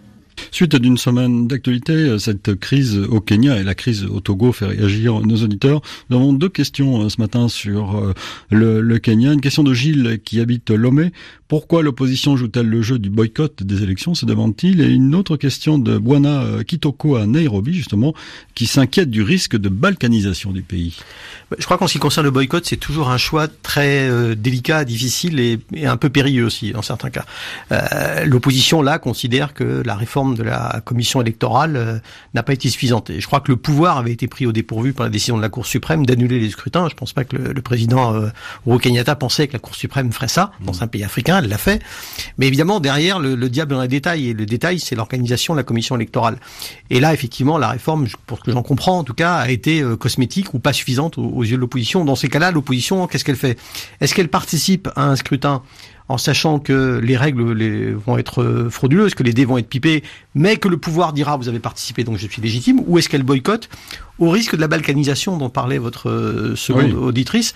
Suite d'une semaine d'actualité, cette crise au Kenya et la crise au Togo fait réagir nos auditeurs. Nous avons deux questions ce matin sur le, le Kenya. Une question de Gilles qui habite Lomé. Pourquoi l'opposition joue-t-elle le jeu du boycott des élections, se demande-t-il? Et une autre question de Bwana Kitoko à Nairobi, justement, qui s'inquiète du risque de balkanisation du pays. Je crois qu'en ce qui concerne le boycott, c'est toujours un choix très euh, délicat, difficile et, et un peu périlleux aussi, dans certains cas. Euh, l'opposition, là, considère que la réforme de la commission électorale euh, n'a pas été suffisante. Et je crois que le pouvoir avait été pris au dépourvu par la décision de la Cour suprême d'annuler les scrutins. Je ne pense pas que le, le président euh, Uhuru Kenyatta pensait que la Cour suprême ferait ça dans un pays africain. Elle l'a fait. Mais évidemment, derrière, le, le diable dans les détails. Et le détail, c'est l'organisation de la commission électorale. Et là, effectivement, la réforme, pour ce que j'en comprends, en tout cas, a été euh, cosmétique ou pas suffisante aux, aux yeux de l'opposition. Dans ces cas-là, l'opposition, qu'est-ce qu'elle fait? Est-ce qu'elle participe à un scrutin en sachant que les règles les, vont être frauduleuses, que les dés vont être pipés, mais que le pouvoir dira vous avez participé donc je suis légitime, ou est-ce qu'elle boycotte au risque de la balkanisation dont parlait votre seconde oui. auditrice,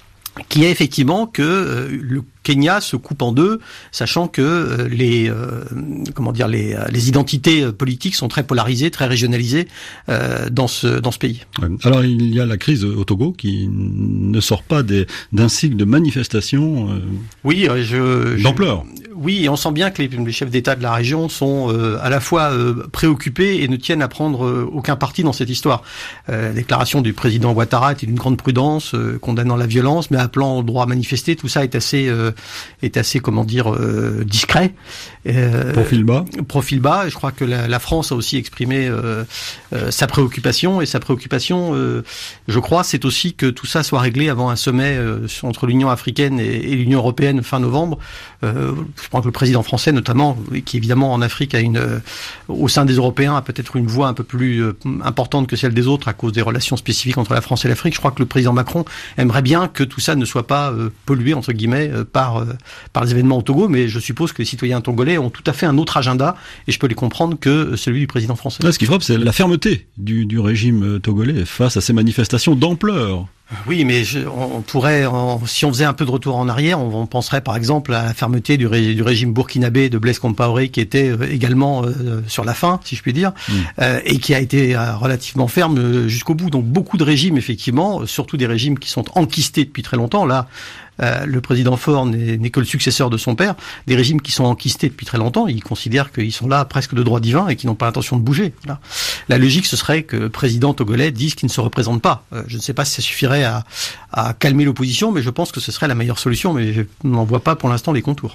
qui est effectivement que euh, le Kenya se coupe en deux, sachant que euh, les euh, comment dire les, les identités politiques sont très polarisées, très régionalisées euh, dans ce dans ce pays. Alors il y a la crise au Togo qui ne sort pas des, d'un cycle de manifestations. Euh, oui, je, d'ampleur. Je, oui, et on sent bien que les, les chefs d'État de la région sont euh, à la fois euh, préoccupés et ne tiennent à prendre euh, aucun parti dans cette histoire. Euh, la déclaration du président Ouattara était d'une grande prudence, euh, condamnant la violence, mais appelant au droit à manifester. Tout ça est assez euh, est assez, comment dire, euh, discret. Euh, profil bas. Profil bas. Et je crois que la, la France a aussi exprimé euh, euh, sa préoccupation. Et sa préoccupation, euh, je crois, c'est aussi que tout ça soit réglé avant un sommet euh, entre l'Union africaine et, et l'Union européenne fin novembre. Euh, je pense que le président français, notamment, qui évidemment en Afrique a une, euh, au sein des Européens, a peut-être une voix un peu plus euh, importante que celle des autres à cause des relations spécifiques entre la France et l'Afrique. Je crois que le président Macron aimerait bien que tout ça ne soit pas euh, pollué, entre guillemets, euh, par euh, par les événements au Togo, mais je suppose que les citoyens togolais ont tout à fait un autre agenda, et je peux les comprendre que celui du président français. Là, ce qui frappe, c'est la fermeté du, du régime togolais face à ces manifestations d'ampleur. Oui, mais je, on pourrait, on, si on faisait un peu de retour en arrière, on, on penserait par exemple à la fermeté du, ré, du régime burkinabé de Blaise Compaoré, qui était euh, également euh, sur la fin, si je puis dire, mmh. euh, et qui a été euh, relativement ferme euh, jusqu'au bout. Donc beaucoup de régimes, effectivement, surtout des régimes qui sont enquistés depuis très longtemps. Là, euh, le président Faure n'est, n'est que le successeur de son père. Des régimes qui sont enquistés depuis très longtemps, ils considèrent qu'ils sont là presque de droit divin et qu'ils n'ont pas l'intention de bouger. Là. La logique, ce serait que le président togolais dise qu'il ne se représente pas. Euh, je ne sais pas si ça suffirait À, à calmer l'opposition, mais je pense que ce serait la meilleure solution, mais je n'en vois pas pour l'instant les contours.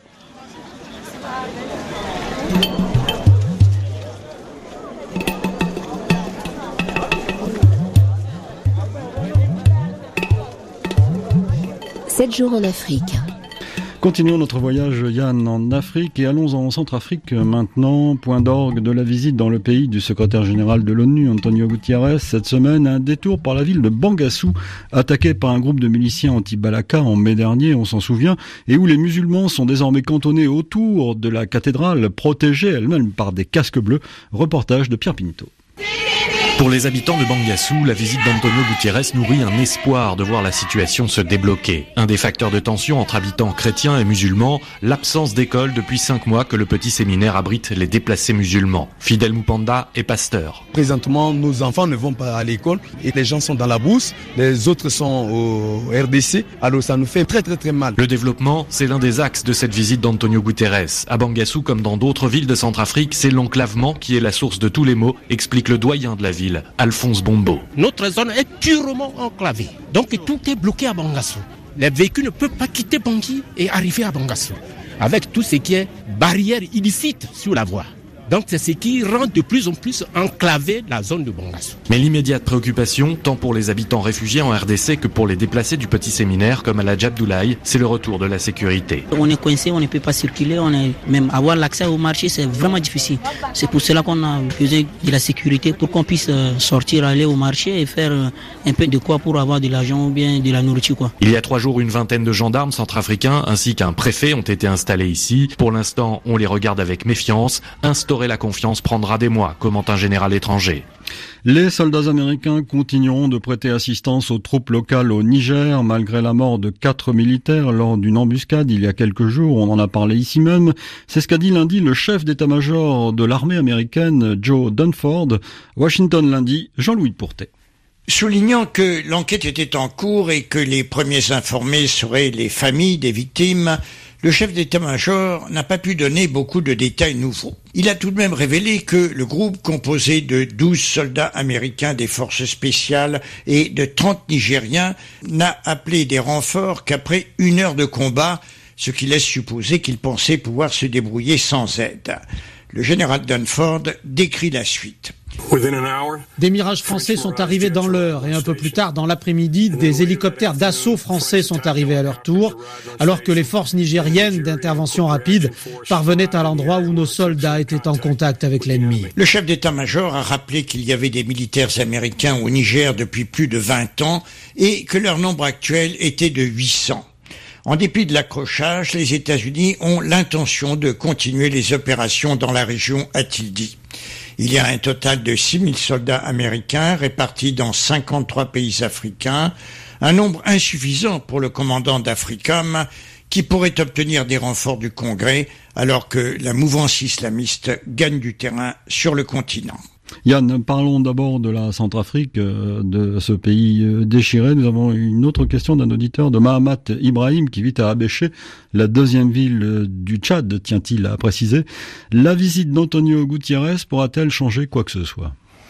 sept jours en Afrique. Continuons notre voyage, Yann, en Afrique, et allons en Centrafrique maintenant, point d'orgue de la visite dans le pays du secrétaire général de l'ONU, Antonio Guterres. Cette semaine, un détour par la ville de Bangassou, attaquée par un groupe de miliciens anti-Balaka en mai dernier, on s'en souvient, et où les musulmans sont désormais cantonnés autour de la cathédrale, protégée elle-même par des casques bleus. Reportage de Pierre Pinto. Pour les habitants de Bangassou, la visite d'Antonio Guterres nourrit un espoir de voir la situation se débloquer. Un des facteurs de tension entre habitants chrétiens et musulmans, l'absence d'école depuis cinq mois que le petit séminaire abrite les déplacés musulmans. Fidel Mupanda est pasteur. Présentement, nos enfants ne vont pas à l'école et les gens sont dans la bourse, les autres sont au R D C, alors ça nous fait très très très mal. Le développement, c'est l'un des axes de cette visite d'Antonio Guterres. À Bangassou, comme dans d'autres villes de Centrafrique, c'est l'enclavement qui est la source de tous les maux, explique le doyen de la ville, Alphonse Bombo. Notre zone est purement enclavée, donc tout est bloqué à Bangassou. Les véhicules ne peuvent pas quitter Bangui et arriver à Bangassou, avec tout ce qui est barrière illicite sur la voie. Donc c'est ce qui rend de plus en plus enclavée la zone de Bangassou. Mais l'immédiate préoccupation, tant pour les habitants réfugiés en R D C que pour les déplacés du petit séminaire comme Aladj Abdoulaye, c'est le retour de la sécurité. On est coincé, on ne peut pas circuler, on est... même avoir l'accès au marché c'est vraiment difficile. C'est pour cela qu'on a besoin de la sécurité pour qu'on puisse sortir, aller au marché et faire un peu de quoi pour avoir de l'argent ou bien de la nourriture, quoi. Il y a trois jours, une vingtaine de gendarmes centrafricains ainsi qu'un préfet ont été installés ici. Pour l'instant, on les regarde avec méfiance. Instaurer la confiance prendra des mois, commente un général étranger. Les soldats américains continueront de prêter assistance aux troupes locales au Niger, malgré la mort de quatre militaires lors d'une embuscade il y a quelques jours. On en a parlé ici même. C'est ce qu'a dit lundi le chef d'état-major de l'armée américaine, Joe Dunford. Washington lundi, Jean-Louis Depourtet. Soulignant que l'enquête était en cours et que les premiers informés seraient les familles des victimes, le chef d'état-major n'a pas pu donner beaucoup de détails nouveaux. Il a tout de même révélé que le groupe composé de douze soldats américains des forces spéciales et de trente Nigériens n'a appelé des renforts qu'après une heure de combat, ce qui laisse supposer qu'il pensait pouvoir se débrouiller sans aide. Le général Dunford décrit la suite. Des Mirages français sont arrivés dans l'heure et un peu plus tard dans l'après-midi, des hélicoptères d'assaut français sont arrivés à leur tour, alors que les forces nigériennes d'intervention rapide parvenaient à l'endroit où nos soldats étaient en contact avec l'ennemi. Le chef d'état-major a rappelé qu'il y avait des militaires américains au Niger depuis plus de vingt ans et que leur nombre actuel était de huit cents. En dépit de l'accrochage, les États-Unis ont l'intention de continuer les opérations dans la région, a-t-il dit. Il y a un total de six mille soldats américains répartis dans cinquante-trois pays africains, un nombre insuffisant pour le commandant d'Africom qui pourrait obtenir des renforts du Congrès alors que la mouvance islamiste gagne du terrain sur le continent. Yann, parlons d'abord de la Centrafrique, de ce pays déchiré. Nous avons une autre question d'un auditeur de Mahamat Ibrahim qui vit à Abéché, la deuxième ville du Tchad, tient-il à préciser. La visite d'Antonio Gutiérrez pourra-t-elle changer quoi que ce soit ?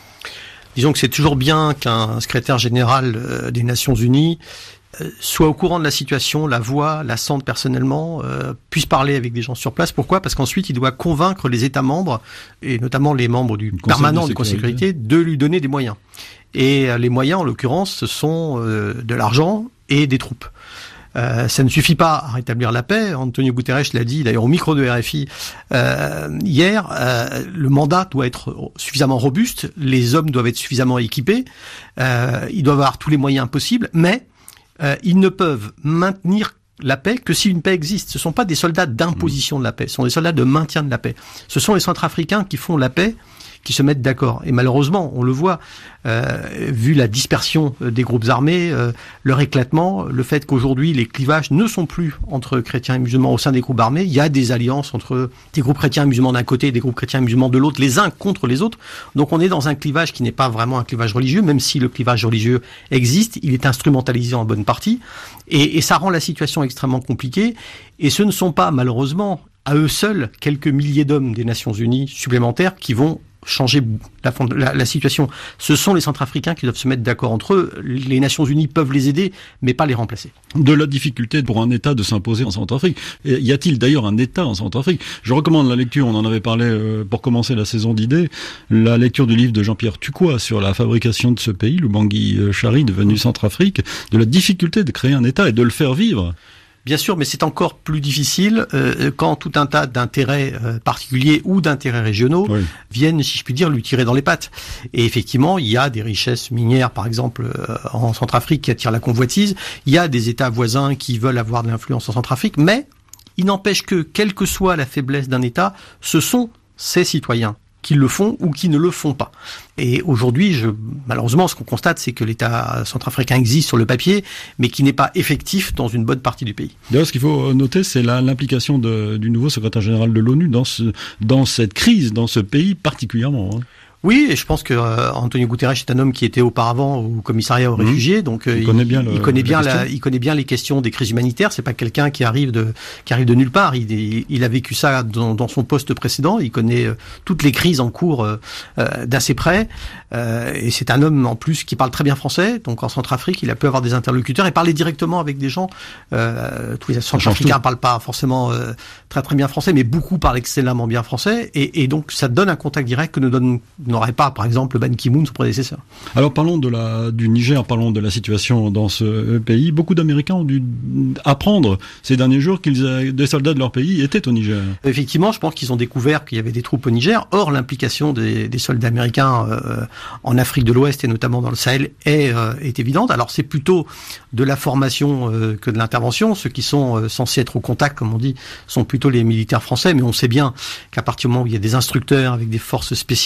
Disons que c'est toujours bien qu'un secrétaire général des Nations Unies soit au courant de la situation, la voit, la sente personnellement, euh, puisse parler avec des gens sur place. Pourquoi ? Parce qu'ensuite, il doit convaincre les États membres, et notamment les membres du permanent du Conseil de sécurité, de lui donner des moyens. Et euh, les moyens, en l'occurrence, ce sont euh, de l'argent et des troupes. Euh, ça ne suffit pas à rétablir la paix. Antonio Guterres l'a dit d'ailleurs au micro de R F I euh, hier. Euh, le mandat doit être suffisamment robuste, les hommes doivent être suffisamment équipés, euh, ils doivent avoir tous les moyens possibles, mais Euh, ils ne peuvent maintenir la paix que si une paix existe. Ce ne sont pas des soldats d'imposition de la paix, ce sont des soldats de maintien de la paix. Ce sont les Centrafricains qui font la paix, qui se mettent d'accord. Et malheureusement, on le voit, euh, vu la dispersion des groupes armés, euh, leur éclatement, le fait qu'aujourd'hui les clivages ne sont plus entre chrétiens et musulmans au sein des groupes armés, il y a des alliances entre des groupes chrétiens et musulmans d'un côté et des groupes chrétiens et musulmans de l'autre, les uns contre les autres. Donc on est dans un clivage qui n'est pas vraiment un clivage religieux, même si le clivage religieux existe, il est instrumentalisé en bonne partie, et, et ça rend la situation extrêmement compliquée. Et ce ne sont pas, malheureusement, à eux seuls, quelques milliers d'hommes des Nations Unies supplémentaires qui vont changer la, la, la situation. Ce sont les Centrafricains qui doivent se mettre d'accord entre eux. Les Nations Unies peuvent les aider, mais pas les remplacer. De la difficulté pour un État de s'imposer en Centrafrique. Et y a-t-il d'ailleurs un État en Centrafrique ? Je recommande la lecture, on en avait parlé euh, pour commencer la saison d'idées, la lecture du livre de Jean-Pierre Tucois sur la fabrication de ce pays, le Bangui Chari devenu Centrafrique, de la difficulté de créer un État et de le faire vivre. Bien sûr, mais c'est encore plus difficile euh, quand tout un tas d'intérêts euh, particuliers ou d'intérêts régionaux oui. viennent, si je puis dire, lui tirer dans les pattes. Et effectivement, il y a des richesses minières, par exemple, euh, en Centrafrique qui attirent la convoitise. Il y a des États voisins qui veulent avoir de l'influence en Centrafrique, mais il n'empêche que, quelle que soit la faiblesse d'un État, ce sont ses citoyens qui le font ou qui ne le font pas. Et aujourd'hui, je, malheureusement, ce qu'on constate, c'est que l'État centrafricain existe sur le papier, mais qui n'est pas effectif dans une bonne partie du pays. D'ailleurs, ce qu'il faut noter, c'est la, l'implication de, du nouveau secrétaire général de l'ONU dans, ce, dans cette crise, dans ce pays particulièrement. Hein. Oui, et je pense que euh, Antonio Guterres est un homme qui était auparavant au commissariat aux réfugiés, mmh. donc euh, il, connaît bien le, il connaît bien la, il connaît bien les questions des crises humanitaires. C'est pas quelqu'un qui arrive de qui arrive de nulle part. Il, il, il a vécu ça dans, dans son poste précédent. Il connaît euh, toutes les crises en cours euh, euh, d'assez près. Euh, et c'est un homme en plus qui parle très bien français. Donc en Centrafrique, il a pu avoir des interlocuteurs et parler directement avec des gens. Euh, tous les Centrafricains parlent pas forcément euh, très très bien français, mais beaucoup parlent excellemment bien français. Et, et donc ça donne un contact direct que ne donne n'aurait pas, par exemple, Ban Ki-moon, son prédécesseur. Alors parlons de la, du Niger, parlons de la situation dans ce pays. Beaucoup d'Américains ont dû apprendre ces derniers jours qu'ils, des soldats de leur pays étaient au Niger. Effectivement, je pense qu'ils ont découvert qu'il y avait des troupes au Niger. Or, l'implication des, des soldats américains euh, en Afrique de l'Ouest et notamment dans le Sahel est, euh, est évidente. Alors c'est plutôt de la formation euh, que de l'intervention. Ceux qui sont euh, censés être au contact, comme on dit, sont plutôt les militaires français. Mais on sait bien qu'à partir du moment où il y a des instructeurs avec des forces spéciales, et cetera,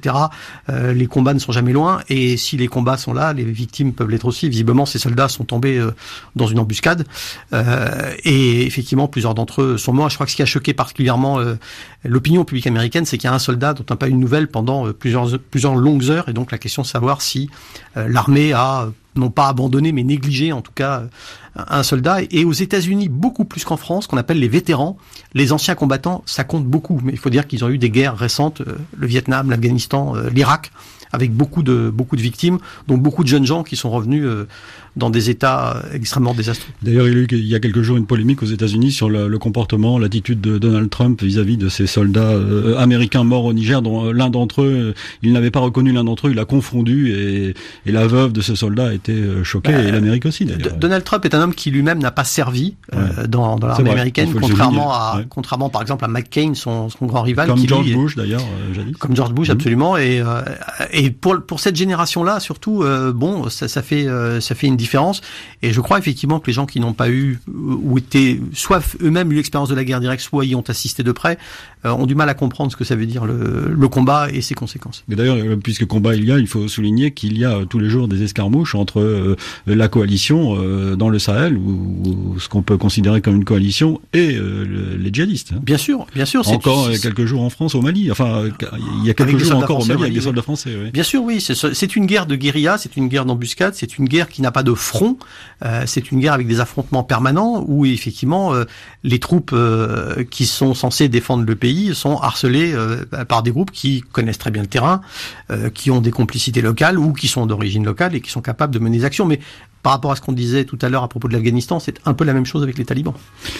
cetera. Euh, les combats ne sont jamais loin, et si les combats sont là, les victimes peuvent l'être aussi. Visiblement, ces soldats sont tombés euh, dans une embuscade, euh, et effectivement, plusieurs d'entre eux sont morts. Je crois que ce qui a choqué particulièrement euh, l'opinion publique américaine, c'est qu'il y a un soldat dont on n'a pas eu de nouvelles pendant euh, plusieurs plusieurs longues heures, et donc la question de savoir si euh, l'armée a non pas abandonné, mais négligé en tout cas un soldat. Et aux États-Unis, beaucoup plus qu'en France, qu'on appelle les vétérans, les anciens combattants, ça compte beaucoup. Mais il faut dire qu'ils ont eu des guerres récentes, euh, le Vietnam, l'Afghanistan, euh, l'Irak, avec beaucoup de beaucoup de victimes, dont beaucoup de jeunes gens qui sont revenus euh, dans des états extrêmement désastreux. D'ailleurs, il y a eu il y a quelques jours une polémique aux États-Unis sur le, le comportement, l'attitude de Donald Trump vis-à-vis de ces soldats euh, américains morts au Niger, dont l'un d'entre eux, il n'avait pas reconnu l'un d'entre eux, il l'a confondu, et, et la veuve de ce soldat a été choquée, bah, et l'Amérique aussi d'ailleurs. Donald Trump est un homme qui lui-même n'a pas servi euh, ouais. dans, dans l'armée américaine, contrairement à, ouais. contrairement par exemple à McCain, son, son grand rival. Comme qui, George lui, Bush d'ailleurs, euh, jadis. Comme George Bush, mmh. absolument. Et, euh, et pour pour cette génération-là, surtout, euh, bon, ça, ça fait euh, ça fait une différence. Et je crois effectivement que les gens qui n'ont pas eu ou étaient soit eux-mêmes eu l'expérience de la guerre directe, soit y ont assisté de près, euh, ont du mal à comprendre ce que ça veut dire le, le combat et ses conséquences. Et d'ailleurs, puisque combat il y a, il faut souligner qu'il y a tous les jours des escarmouches entre euh, la coalition euh, dans le Sahel, ou, ou ce qu'on peut considérer comme une coalition, et euh, le, les djihadistes. Hein. Bien sûr, bien sûr. C'est encore c'est... quelques jours en France, au Mali. Enfin, il y a quelques jours encore au Mali avec des soldats français. Oui. Bien sûr, oui. C'est, c'est une guerre de guérilla, c'est une guerre d'embuscade, c'est une guerre qui n'a pas de front. Euh, c'est une guerre avec des affrontements permanents où effectivement euh, les troupes euh, qui sont censées défendre le pays sont harcelées euh, par des groupes qui connaissent très bien le terrain, euh, qui ont des complicités locales ou qui sont d'origine locale et qui sont capables de mener des actions. Mais par rapport à ce qu'on disait tout à l'heure à propos de l'Afghanistan, c'est un peu la même chose avec les talibans.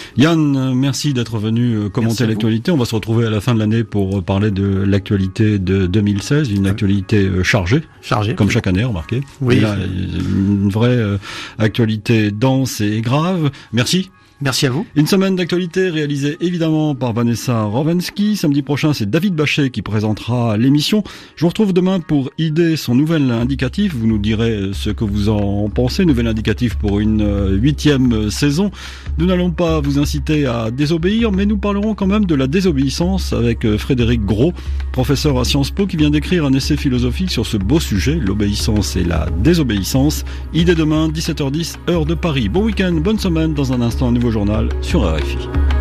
Yann, merci d'être venu commenter l'actualité. On va se retrouver à la fin de l'année pour parler de l'actualité de deux mille seize, une actualité chargée, chargée comme oui. chaque année, remarquez. Oui. Là, une vraie actualité dense et grave. Merci. Merci à vous. Une semaine d'actualité réalisée évidemment par Vanessa Rovensky. Samedi prochain, c'est David Bachet qui présentera l'émission. Je vous retrouve demain pour Idée, son nouvel indicatif. Vous nous direz ce que vous en pensez. Nouvel indicatif pour une huitième saison. Nous n'allons pas vous inciter à désobéir, mais nous parlerons quand même de la désobéissance avec Frédéric Gros, professeur à Sciences Po, qui vient d'écrire un essai philosophique sur ce beau sujet, l'obéissance et la désobéissance. Idée demain, dix-sept heures dix, heure de Paris. Bon week-end, bonne semaine. Dans un instant, un nouveau journal sur R F I.